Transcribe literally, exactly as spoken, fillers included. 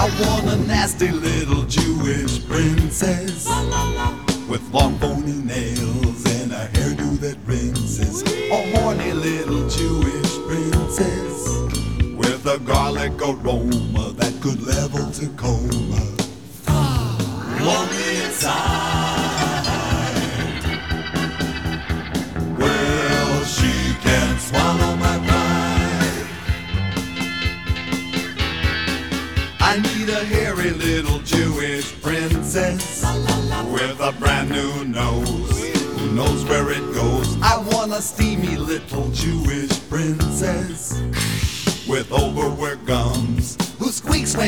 I want a nasty little Jewish princess with long bony nails and a hairdo that rinses. A horny little Jewish princess with a garlic aroma that could level Tacoma. Lonely inside, well, she can swallow my pride. I need a hairy little Jewish princess with a brand new nose, who knows where it goes. I want a steamy little Jewish princess with overworked gums, who squeaks when